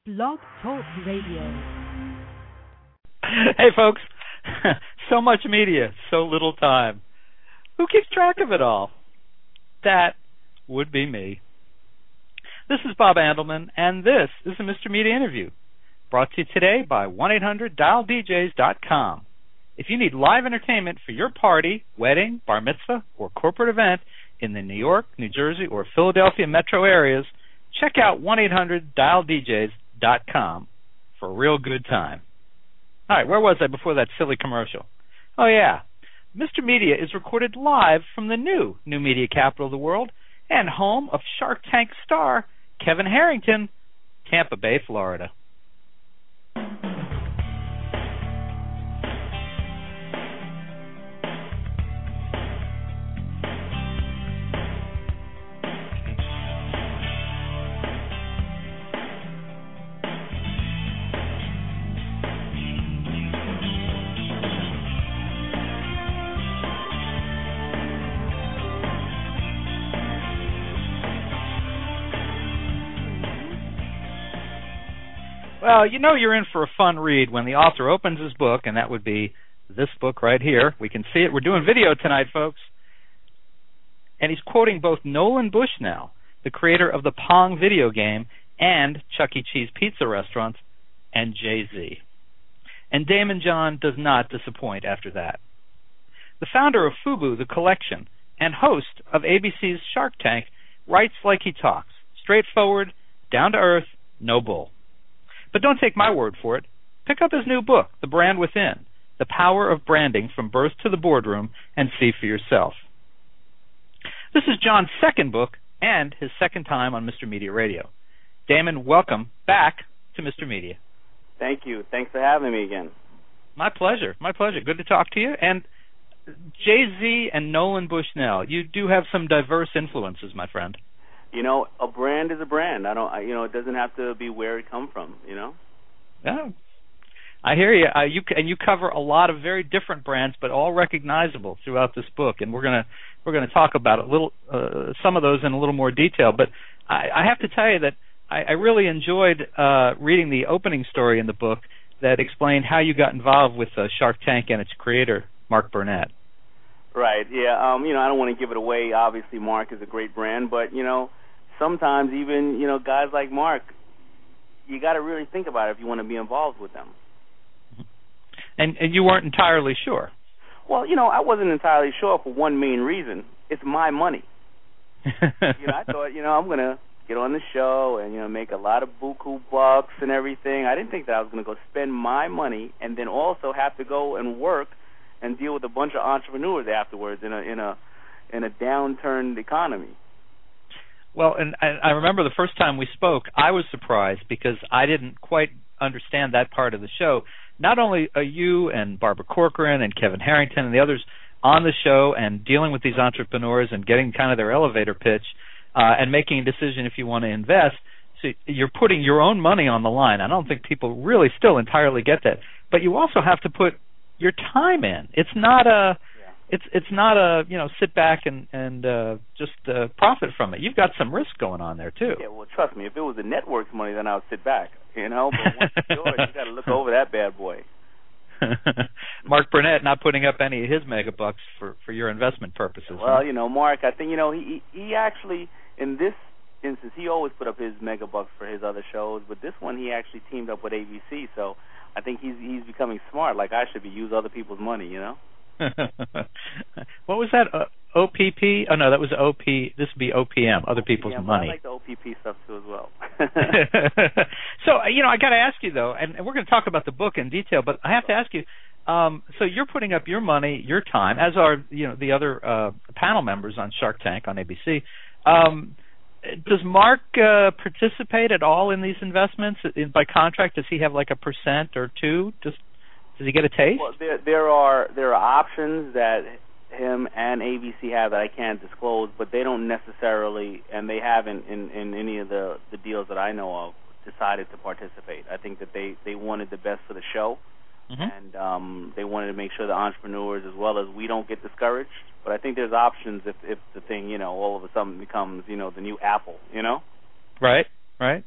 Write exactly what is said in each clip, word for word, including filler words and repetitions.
Blog Talk Radio. Hey, folks. So much media, so little time. Who keeps track of it all? That would be me. This is Bob Andelman, and this is the Mister Media Interview, brought to you today by one eight hundred dial D Js dot com. If you need live entertainment for your party, wedding, bar mitzvah, or corporate event in the New York, New Jersey, or Philadelphia metro areas, check out one eight hundred dial D Js dot com for a real good time. All right, where was I before that silly commercial? Oh, yeah. Mister Media is recorded live from the new New Media capital of the world and home of Shark Tank star Kevin Harrington, Tampa Bay, Florida. Well, you know you're in for a fun read when the author opens his book, and that would be this book right here. We can see it. We're doing video tonight, folks. And he's quoting both Nolan Bushnell, the creator of the Pong video game and Chuck E. Cheese pizza restaurants, and Jay-Z. And Daymond John does not disappoint after that. The founder of FUBU, the collection, and host of A B C's Shark Tank, writes like he talks, straightforward, down to earth, no bull. But don't take my word for it. Pick up his new book, The Brand Within, The Power of Branding from Birth to the Boardroom, and see for yourself. This is John's second book and his second time on Mister Media Radio. Daymond, welcome back to Mister Media. Thank you. Thanks for having me again. My pleasure. My pleasure. Good to talk to you. And Jay-Z and Nolan Bushnell, you do have some diverse influences, my friend. You know, a brand is a brand. I don't. I, you know, it doesn't have to be where it come from. You know. Yeah, I hear you. Uh, you and you cover a lot of very different brands, but all recognizable throughout this book. And we're gonna we're gonna talk about a little uh, some of those in a little more detail. But I, I have to tell you that I, I really enjoyed uh, reading the opening story in the book that explained how you got involved with uh, Shark Tank and its creator, Mark Burnett. Right. Yeah. Um. You know, I don't want to give it away. Obviously, Mark is a great brand, but you know, sometimes even you know guys like Mark, you got to really think about it if you want to be involved with them. And and you weren't entirely sure. Well, you know, I wasn't entirely sure for one main reason. It's my money. you know, I thought, you know, I'm gonna get on the show and you know make a lot of buku bucks and everything. I didn't think that I was gonna go spend my money and then also have to go and work and deal with a bunch of entrepreneurs afterwards in a in a in a downturned economy. Well, and I, I remember the first time we spoke, I was surprised because I didn't quite understand that part of the show. Not only are you and Barbara Corcoran and Kevin Harrington and the others on the show and dealing with these entrepreneurs and getting kind of their elevator pitch uh, and making a decision if you want to invest, so you're putting your own money on the line. I don't think people really still entirely get that. But you also have to put your time in. It's not a, yeah. it's it's not a you know sit back and and uh, just uh, profit from it. You've got some risk going on there too. Yeah, well, trust me. If it was the network's money, then I would sit back. You know, but once it's yours, you got to look over that bad boy. Mark Burnett not putting up any of his mega bucks for for your investment purposes. Well, huh? you know, Mark, I think you know he he actually in this instance he always put up his mega bucks for his other shows, but this one he actually teamed up with A B C, so. I think he's he's becoming smart. Like I should be use other people's money, you know. What was that? Uh, O P P? Oh no, that was O P. This would be O P M. Other people's yeah, money. I like the O P P stuff too as well. So you know, I got to ask you though, and, and we're going to talk about the book in detail, but I have to ask you. Um, so you're putting up your money, your time, as are you know the other uh, panel members on Shark Tank on A B C. Um, Does Mark uh, participate at all in these investments in, by contract? Does he have like a percent or two? Just does he get a taste? Well, there, there are there are options that him and A B C have that I can't disclose, but they don't necessarily, and they haven't in, in any of the, the deals that I know of, decided to participate. I think that they, they wanted the best for the show, mm-hmm. and um, they wanted to make sure the entrepreneurs as well as we don't get discouraged. But I think there's options if, if the thing, you know, all of a sudden becomes, you know, the new Apple, you know? Right, right.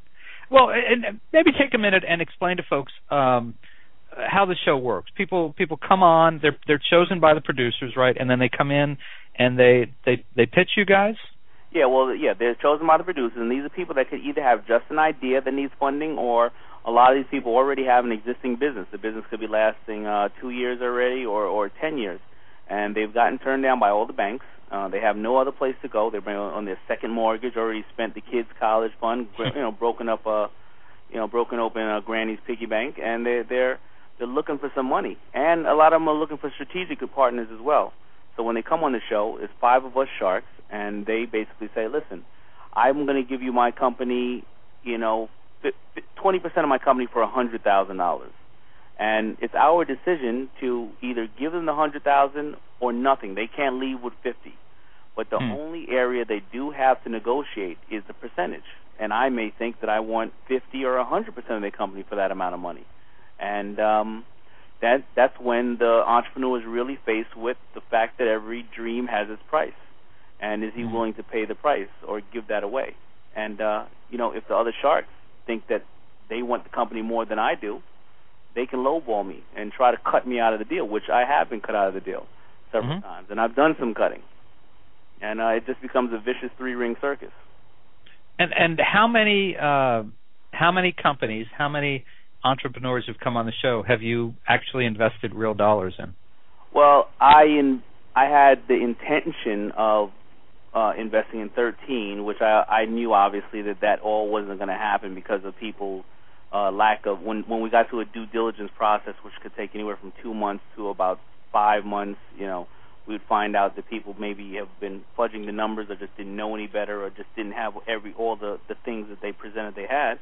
Well, and maybe take a minute and explain to folks um, how the show works. People people come on, they're they're chosen by the producers, right? And then they come in and they they, they pitch you guys? Yeah, well, yeah, they're chosen by the producers, and these are people that could either have just an idea that needs funding, or a lot of these people already have an existing business. The business could be lasting uh, two years already, or, or ten years, and they've gotten turned down by all the banks. Uh, they have no other place to go. They're on their second mortgage, already spent the kids' college fund, you know, broken up a, you know, broken open a granny's piggy bank, and they're they're they're looking for some money, and a lot of them are looking for strategic partners as well. So when they come on the show, it's five of us sharks, and they basically say, listen, I'm going to give you my company, you know, twenty percent of my company for one hundred thousand dollars. And it's our decision to either give them the one hundred thousand dollars or nothing. They can't leave with fifty. But the hmm. only area they do have to negotiate is the percentage. And I may think that I want fifty or one hundred percent of their company for that amount of money. And um, that that's when the entrepreneur is really faced with the fact that every dream has its price. And is he hmm. willing to pay the price or give that away? And, uh, you know, if the other sharks think that they want the company more than I do, they can lowball me and try to cut me out of the deal, which I have been cut out of the deal several mm-hmm. times. And I've done some cutting. And uh, it just becomes a vicious three-ring circus. And and how many uh, how many companies, how many entrepreneurs who've come on the show have you actually invested real dollars in? Well, I in, I had the intention of uh, investing in thirteen, which I, I knew obviously that that all wasn't going to happen because of people uh, lack of when when we got to a due diligence process, which could take anywhere from two months to about five months. You know, we would find out that people maybe have been fudging the numbers, or just didn't know any better, or just didn't have every all the the things that they presented they had.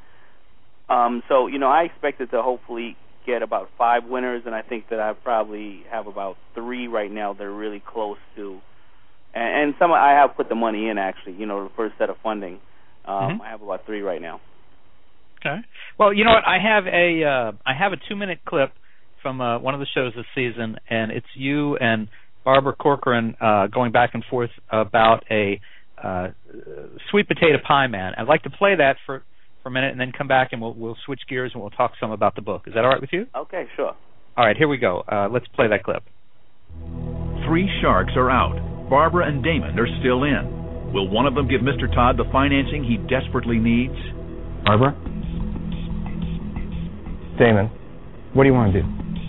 Um, so you know, I expected to hopefully get about five winners, and I think that I probably have about three right now that are really close to. And, and some I have put the money in actually. You know, the first set of funding. Um, mm-hmm. I have about three right now. Okay. Well, you know what? I have a uh, I have a two minute clip from uh, one of the shows this season, and it's you and Barbara Corcoran uh, going back and forth about a uh, sweet potato pie man. I'd like to play that for, for a minute, and then come back and we'll we'll switch gears and we'll talk some about the book. Is that all right with you? Okay, sure. All right, here we go. Uh, let's play that clip. Three sharks are out. Barbara and Damon are still in. Will one of them give Mister Todd the financing he desperately needs? Barbara? Damon, what do you want to do?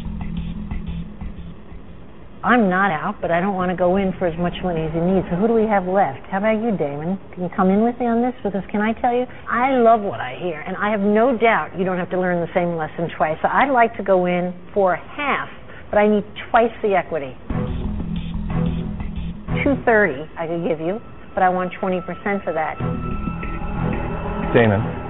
I'm not out, but I don't want to go in for as much money as he needs. So who do we have left? How about you, Damon? Can you come in with me on this? Because can I tell you, I love what I hear, and I have no doubt you don't have to learn the same lesson twice. So I'd like to go in for half, but I need twice the equity. two thirty I could give you, but I want twenty percent for that. Damon.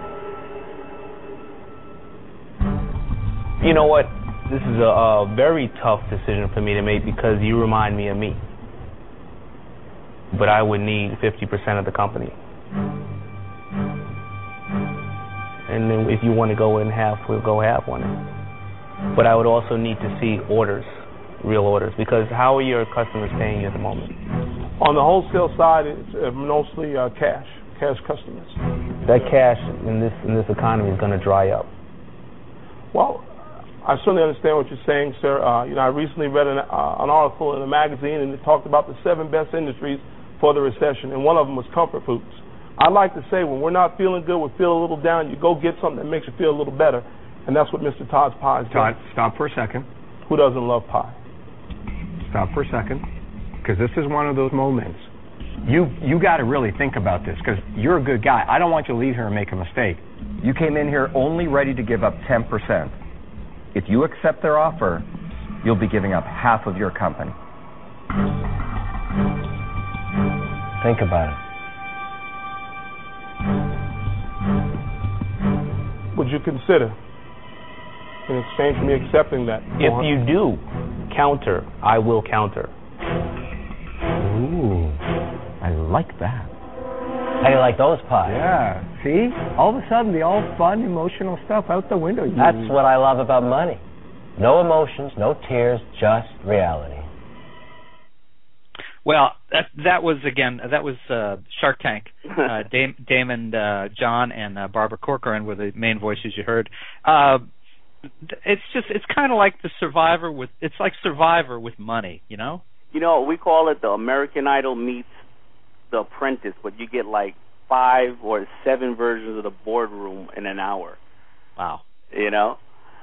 You know what? This is a, a very tough decision for me to make because you remind me of me. But I would need fifty percent of the company. And then if you want to go in half, we'll go half on it. But I would also need to see orders, real orders, because how are your customers paying you at the moment? On the wholesale side, it's uh, mostly uh, cash, cash customers. That cash in this in this economy is going to dry up. Well, I certainly understand what you're saying, sir. Uh, you know, I recently read an, uh, an article in a magazine, and it talked about the seven best industries for the recession, and one of them was comfort foods. I like to say when we're not feeling good, we feel a little down, you go get something that makes you feel a little better, and that's what Mister Todd's Pie is doing. Todd, stop for a second. Who doesn't love pie? Stop for a second, because this is one of those moments. You you got to really think about this, because you're a good guy. I don't want you to leave here and make a mistake. You came in here only ready to give up ten percent. If you accept their offer, you'll be giving up half of your company. Think about it. Would you consider, in exchange for me accepting that? If you do counter, I will counter. Ooh, I like that. How do you like those pies? Yeah. See? All of a sudden, the all fun, emotional stuff out the window. You... That's what I love about money. No emotions, no tears, just reality. Well, that that was again that was uh, Shark Tank. Uh, Dam- Damon, uh, John, and uh, Barbara Corcoran were the main voices you heard. Uh, it's just it's kind of like the Survivor with it's like Survivor with money, you know. You know, we call it the American Idol meets The Apprentice, but you get like five or seven versions of the boardroom in an hour. Wow. You know?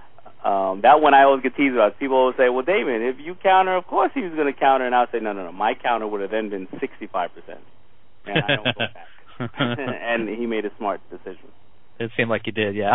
Um, that one I always get teased about. People always say, well, Damon, if you counter, of course he was going to counter. And I would say, no, no, no. My counter would have then been sixty-five percent. And I don't go back. And he made a smart decision. It seemed like you did, yeah.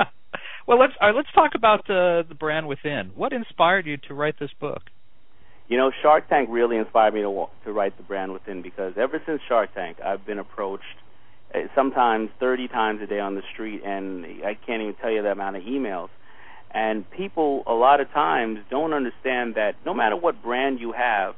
Well, let's uh, let's talk about uh, The Brand Within. What inspired you to write this book? You know, Shark Tank really inspired me to walk, to write The Brand Within, because ever since Shark Tank, I've been approached uh, sometimes thirty times a day on the street, and I can't even tell you the amount of emails. And people a lot of times don't understand that no matter what brand you have,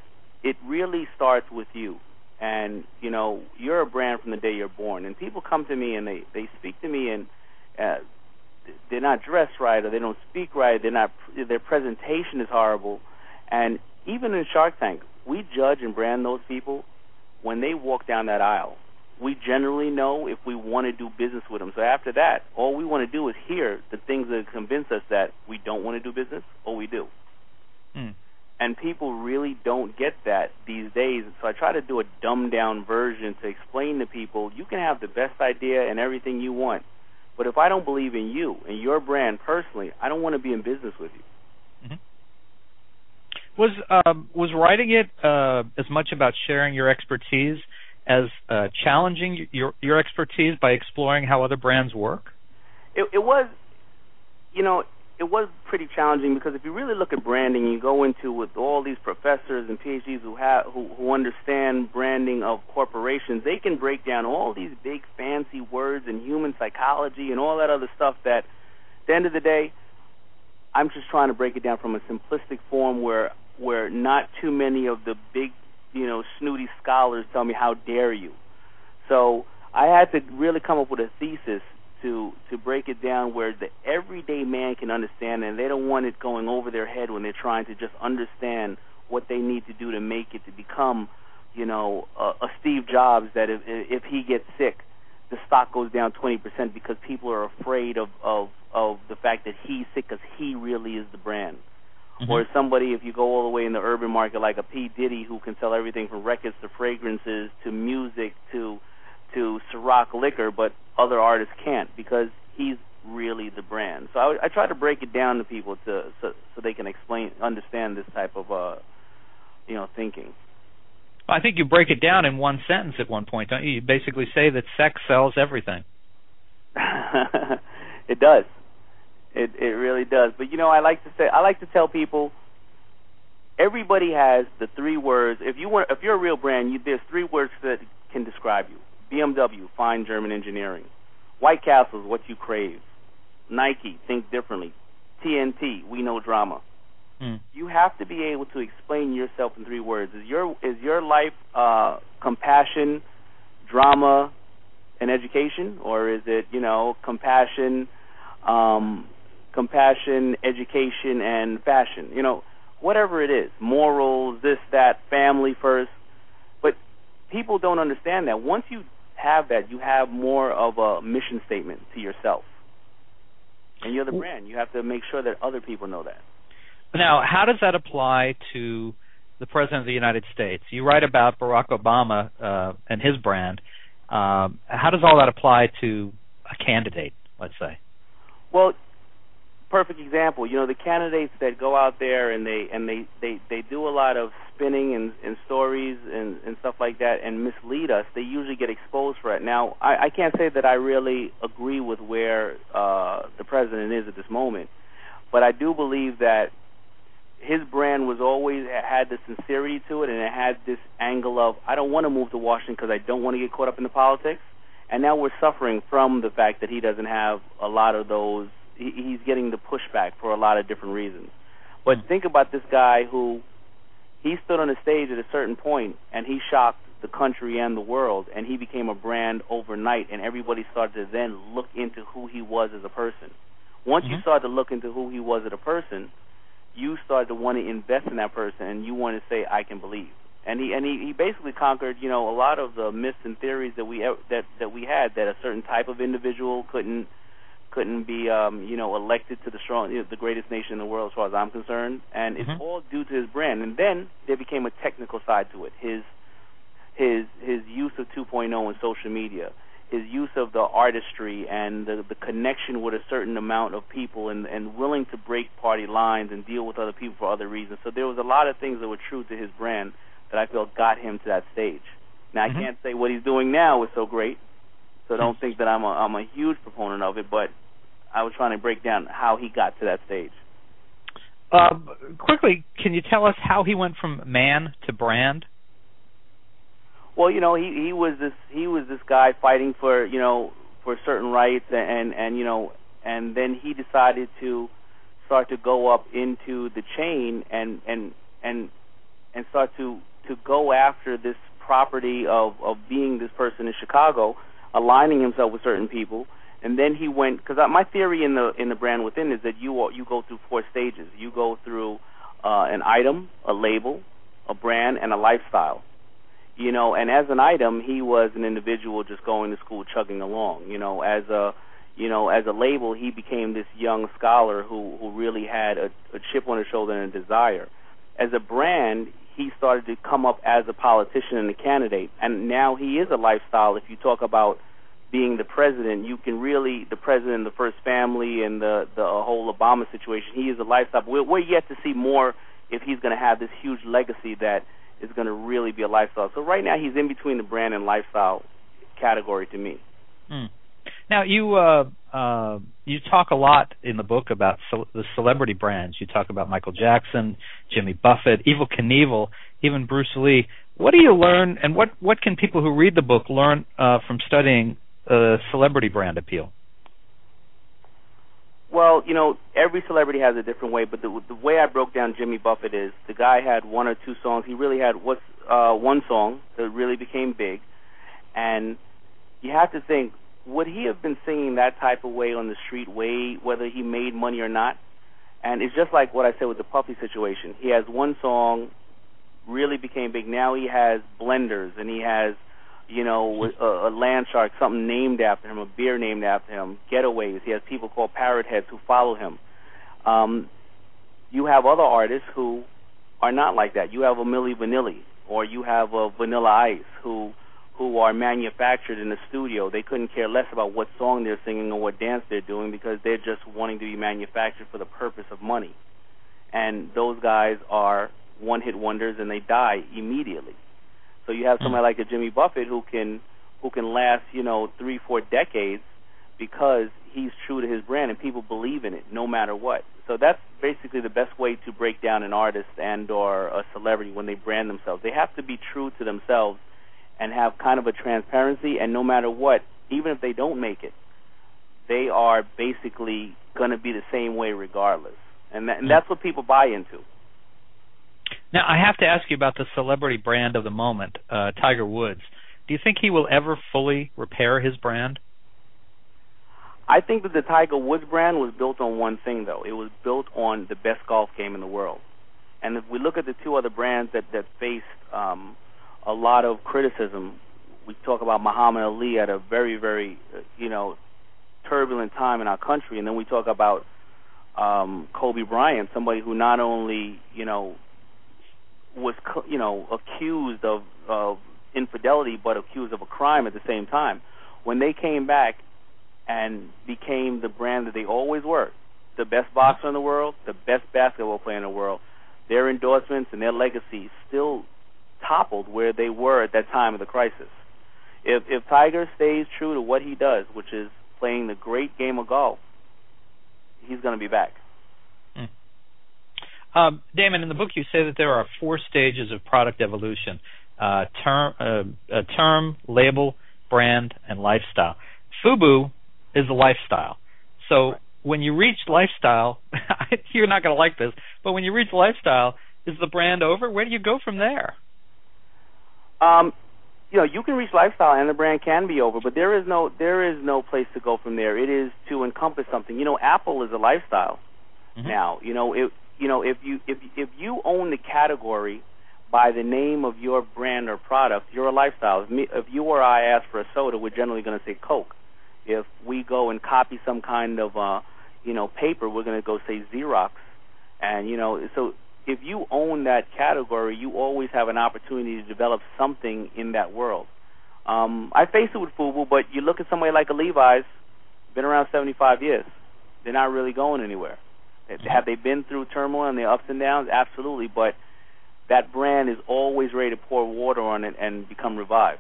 it really starts with you. And, you know, you're a brand from the day you're born. And people come to me and they, they speak to me and uh, they're not dressed right, or they don't speak right, they're not, their presentation is horrible. And even in Shark Tank, we judge and brand those people when they walk down that aisle. We generally know if we want to do business with them. So after that, all we want to do is hear the things that convince us that we don't want to do business, or we do. Mm. And people really don't get that these days. So I try to do a dumbed-down version to explain to people, you can have the best idea and everything you want, but if I don't believe in you and your brand personally, I don't want to be in business with you. Mm-hmm. Was um, was writing it uh, as much about sharing your expertise as uh, challenging your your expertise by exploring how other brands work? It, it was, you know, it was pretty challenging, because if you really look at branding, you go into with all these professors and P H Ds who have who, who understand branding of corporations, they can break down all these big fancy words and human psychology and all that other stuff that, at the end of the day, I'm just trying to break it down from a simplistic form where where not too many of the big, you know, snooty scholars tell me, how dare you. So I had to really come up with a thesis to to break it down where the everyday man can understand, and they don't want it going over their head when they're trying to just understand what they need to do to make it, to become, you know, a, a Steve Jobs, that if if he gets sick, the stock goes down twenty percent because people are afraid of, of, of the fact that he's sick, because he really is the brand. Mm-hmm. Or somebody, if you go all the way in the urban market, like a P. Diddy, who can sell everything from records to fragrances to music to to Ciroc liquor, but other artists can't, because he's really the brand. So I, I try to break it down to people to so, so they can explain, understand this type of uh, you know, thinking. I think you break it down in one sentence at one point, don't you? You basically say that sex sells everything. It does. It it really does. But you know, I like to say, I like to tell people, everybody has the three words. If you want, if you're a real brand, you, there's three words that can describe you. B M W, fine German engineering. White Castle is what you crave. Nike, think differently. T N T, we know drama. Mm. You have to be able to explain yourself in three words. Is your is your life uh, compassion, drama, and education, or is it, you know, compassion, um, compassion, education, and fashion? You know, whatever it is, morals, this, that, family first. But people don't understand that. Once you have that, you have more of a mission statement to yourself. And you're the brand. You have to make sure that other people know that. Now, how does that apply to the President of the United States? You write about Barack Obama uh, and his brand. Um, how does all that apply to a candidate, let's say? Well, perfect example. You know, the candidates that go out there and they and they, they, they do a lot of spinning and, and stories and, and stuff like that and mislead us, they usually get exposed for it. Now, I, I can't say that I really agree with where uh, the president is at this moment, but I do believe that his brand was always had the sincerity to it, and it had this angle of, I don't want to move to Washington because I don't want to get caught up in the politics. And now we're suffering from the fact that he doesn't have a lot of those. He, he's getting the pushback for a lot of different reasons. But mm-hmm. think about this guy who, he stood on a stage at a certain point, and he shocked the country and the world, and he became a brand overnight, and everybody started to then look into who he was as a person. Once mm-hmm. you started to look into who he was as a person, you start to want to invest in that person, and you want to say, I can believe. and he and he, he basically conquered, you know, a lot of the myths and theories that we that that we had, that a certain type of individual couldn't couldn't be, um, you know, elected to the strong, you know, the greatest nation in the world, as far as I'm concerned. And mm-hmm. it's all due to his brand. And then there became a technical side to it. His his his use of two point oh and social media, his use of the artistry and the, the connection with a certain amount of people, and, and willing to break party lines and deal with other people for other reasons. So there was a lot of things that were true to his brand that I felt got him to that stage. Now, mm-hmm. I can't say what he's doing now is so great, so don't think that I'm a, I'm a huge proponent of it, but I was trying to break down how he got to that stage. Uh, quickly, can you tell us how he went from man to brand? Well, you know, he, he was this he was this guy fighting for, you know, for certain rights, and, and you know, and then he decided to start to go up into the chain and and and and start to, to go after this property of, of being this person in Chicago, aligning himself with certain people. And then he went, because my theory in the in the brand within is that you you go through four stages. You go through uh, an item, a label, a brand, and a lifestyle. You know, and as an item, he was an individual just going to school, chugging along. You know, as a you know as a label, he became this young scholar who who really had a, a chip on his shoulder and a desire. As a brand, he started to come up as a politician and a candidate, and now he is a lifestyle. If you talk about being the president, you can really, the president, the first family, and the the whole Obama situation, he is a lifestyle. We're, we're yet to see more if he's going to have this huge legacy that is going to really be a lifestyle. So right now he's in between the brand and lifestyle category to me. Mm. Now you uh, uh, you talk a lot in the book about ce- the celebrity brands. You talk about Michael Jackson, Jimmy Buffett, Evel Knievel, even Bruce Lee. What do you learn, and what, what can people who read the book learn uh, from studying uh, celebrity brand appeal? Well, you know, every celebrity has a different way, but the, the way I broke down Jimmy Buffett is the guy had one or two songs. He really had what's, uh, one song that really became big, and you have to think, would he have been singing that type of way on the street, way whether he made money or not? And it's just like what I said with the Puffy situation. He has one song, really became big. Now he has blenders, and he has, you know, a, a land shark, something named after him, a beer named after him, getaways. He has people called parrot heads who follow him. Um, you have other artists who are not like that. You have a Milli Vanilli, or you have a Vanilla Ice, who who are manufactured in the studio. They couldn't care less about what song they're singing or what dance they're doing, because they're just wanting to be manufactured for the purpose of money. And those guys are one-hit wonders, and they die immediately. So you have somebody like a Jimmy Buffett who can who can last, you know, three, four decades because he's true to his brand, and people believe in it no matter what. So that's basically the best way to break down an artist and or a celebrity when they brand themselves. They have to be true to themselves and have kind of a transparency, and no matter what, even if they don't make it, they are basically going to be the same way regardless. And, that, and that's what people buy into. Now, I have to ask you about the celebrity brand of the moment, uh, Tiger Woods. Do you think he will ever fully repair his brand? I think that the Tiger Woods brand was built on one thing, though. It was built on the best golf game in the world. And if we look at the two other brands that, that faced um, a lot of criticism, we talk about Muhammad Ali at a very, very, uh, you know, turbulent time in our country, and then we talk about um, Kobe Bryant, somebody who not only, you know, was, you know, accused of, of infidelity, but accused of a crime at the same time. When they came back and became the brand that they always were, the best boxer in the world, the best basketball player in the world, their endorsements and their legacy still toppled where they were at that time of the crisis. If if Tiger stays true to what he does, which is playing the great game of golf, he's going to be back. Mm. Um, Damon, in the book you say that there are four stages of product evolution: uh, term, uh, a term, label, brand, and lifestyle. FUBU is a lifestyle. So when you reach lifestyle, you're not going to like this, but when you reach lifestyle, is the brand over? Where do you go from there? Um, you know, you can reach lifestyle and the brand can be over, but there is no there is no place to go from there. It is to encompass something. You know, Apple is a lifestyle mm-hmm. now. You know, if you know if you if if you own the category by the name of your brand or product, you're a lifestyle. If, me, if you or I ask for a soda, we're generally going to say Coke. If we go and copy some kind of, uh, you know, paper, we're going to go say Xerox. And, you know, so if you own that category, you always have an opportunity to develop something in that world. Um, I face it with FUBU, but you look at somebody like a Levi's, been around seventy-five years. They're not really going anywhere. Have they been through turmoil and the ups and downs? Absolutely, but that brand is always ready to pour water on it and become revived.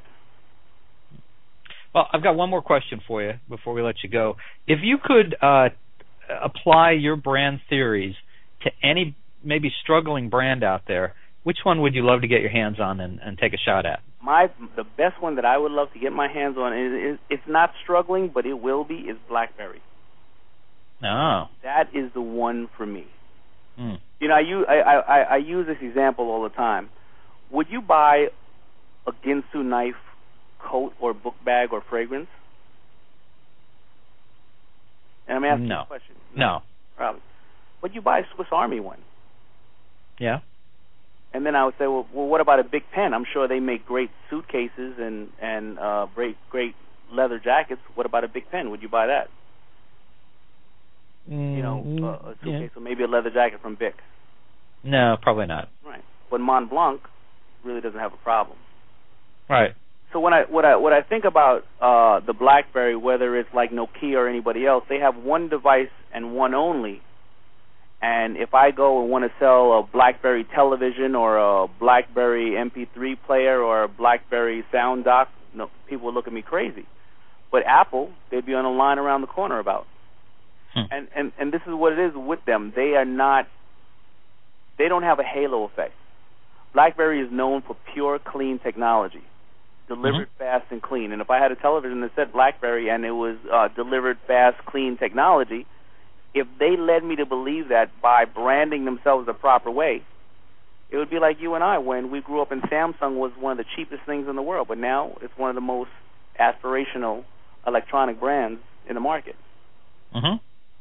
Well, I've got one more question for you before we let you go. If you could uh, apply your brand theories to any maybe struggling brand out there, which one would you love to get your hands on and, and take a shot at? My the best one that I would love to get my hands on is, is it's not struggling, but it will be, is BlackBerry. Oh. That is the one for me. Mm. You know, I use, I, I, I use this example all the time. Would you buy a Ginsu knife, coat, or book bag, or fragrance? And I'm asking no. you a question. No. Probably. Would you buy a Swiss Army one? Yeah. And then I would say, well, well, what about a Big Pen? I'm sure they make great suitcases and and uh, great great leather jackets. What about a Big Pen? Would you buy that? Mm, you know, uh, a suitcase yeah. or maybe a leather jacket from Bic. No, probably not. Right. But Mont Blanc really doesn't have a problem. Right. So when I what I what I think about uh, the BlackBerry, whether it's like Nokia or anybody else, they have one device and one only. And if I go and want to sell a BlackBerry television or a BlackBerry M P three player or a BlackBerry sound dock, no, people would look at me crazy. But Apple, they'd be on a line around the corner about. Hmm. And, and and this is what it is with them. They are not. They don't have a halo effect. BlackBerry is known for pure, clean technology, delivered mm-hmm. fast and clean. And if I had a television that said BlackBerry and it was uh, delivered fast, clean technology, if they led me to believe that by branding themselves the proper way, it would be like you and I when we grew up and Samsung was one of the cheapest things in the world, but now it's one of the most aspirational electronic brands in the market. Mm-hmm.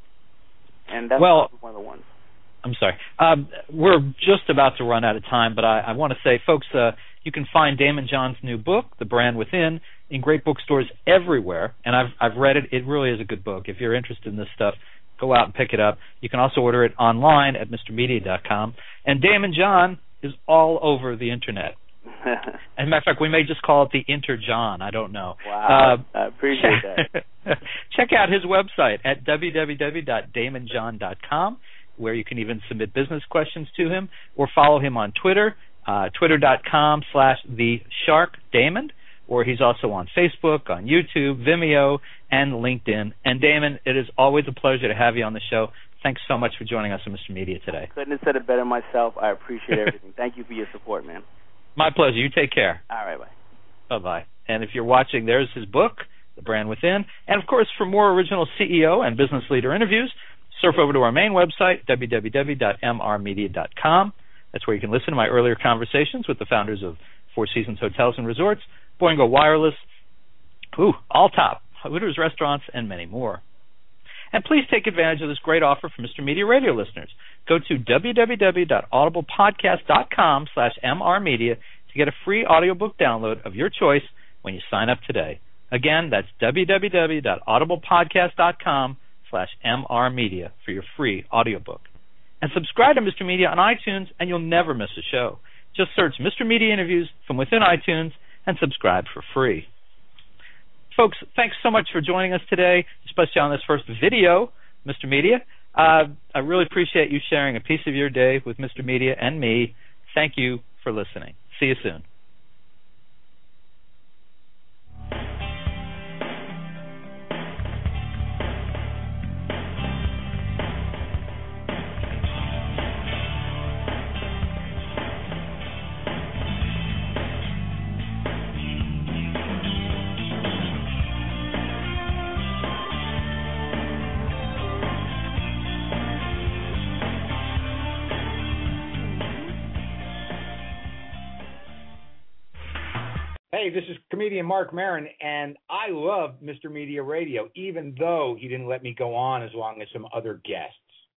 And that's well, one of the ones. I'm sorry. Um, we're just about to run out of time, but I, I want to say, folks, uh, you can find Damon John's new book, The Brand Within, in great bookstores everywhere, and I've I've read it. It really is a good book. If you're interested in this stuff, go out and pick it up. You can also order it online at Mr Media dot com. And Damon John is all over the Internet. As a matter of fact, we may just call it the Inter John. I don't know. Wow, uh, I appreciate that. Check out his website at w w w dot damon john dot com, where you can even submit business questions to him, or follow him on Twitter, uh, twitter dot com slash the Shark Damon, or he's also on Facebook, on YouTube, Vimeo, and LinkedIn. And Damon, it is always a pleasure to have you on the show. Thanks so much for joining us on Mister Media today. I couldn't have said it better myself. I appreciate everything. Thank you for your support, man. My pleasure. You take care. All right, bye. Bye-bye. And if you're watching, there's his book, The Brand Within. And, of course, for more original C E O and business leader interviews, surf over to our main website, w w w dot m r media dot com. That's where you can listen to my earlier conversations with the founders of Four Seasons Hotels and Resorts, Boingo Wireless, ooh, All Top, Hooters Restaurants, and many more. And please take advantage of this great offer for Mister Media Radio listeners. Go to w w w dot audible podcast dot com slash m r media to get a free audiobook download of your choice when you sign up today. Again, that's w w w dot audible podcast dot com slash m r media for your free audiobook. And subscribe to Mister Media on iTunes, and you'll never miss a show. Just search Mister Media Interviews from within iTunes and subscribe for free. Folks, thanks so much for joining us today, especially on this first video, Mister Media. Uh, I really appreciate you sharing a piece of your day with Mister Media and me. Thank you for listening. See you soon. Hey, this is comedian Mark Maron, and I love Mister Media Radio, even though he didn't let me go on as long as some other guests.